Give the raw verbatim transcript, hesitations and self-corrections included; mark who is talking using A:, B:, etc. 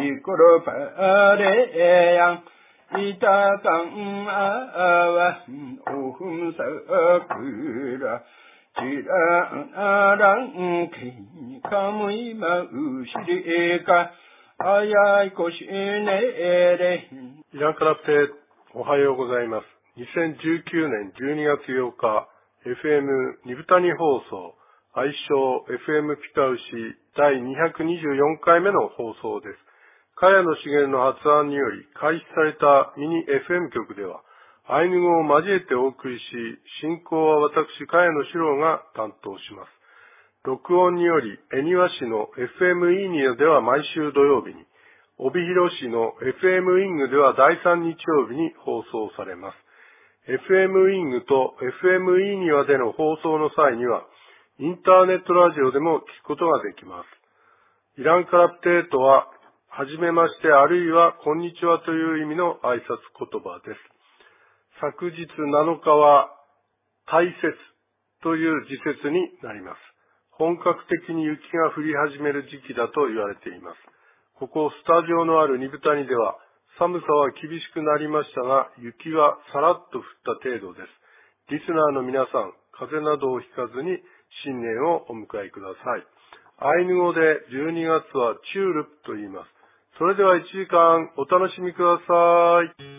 A: 이끌어 바래양 이따강 아와 오흠사 그라 지라랑 기카무이 마우시리까 아야이 고시네레
B: イランからプテおはようございます。にせんじゅうきゅうねんじゅうにがつようか エフエム ニブタニ放送愛称 エフエム ピカウシだいにひゃくにじゅうよんかいめの放送です。茅野茂の発案により開始されたミニ エフエム 局ではアイヌ語を交えてお送りし、進行は私、茅野史郎が担当します。録音により、恵庭市の エフエム イーニアでは毎週土曜日に、帯広市の エフエム イングではだいさん日曜日に放送されます。エフエム イングと エフエム イーニアでの放送の際には、インターネットラジオでも聞くことができます。イランカラプテートは、はじめましてあるいはこんにちはという意味の挨拶言葉です。昨日なのかは大雪という時節になります。本格的に雪が降り始める時期だと言われています。ここスタジオのあるニブタニでは寒さは厳しくなりましたが、雪はさらっと降った程度です。リスナーの皆さん、風邪などをひかずに新年をお迎えください。アイヌ語でじゅうにがつはチュールプと言います。それではいちじかんお楽しみください。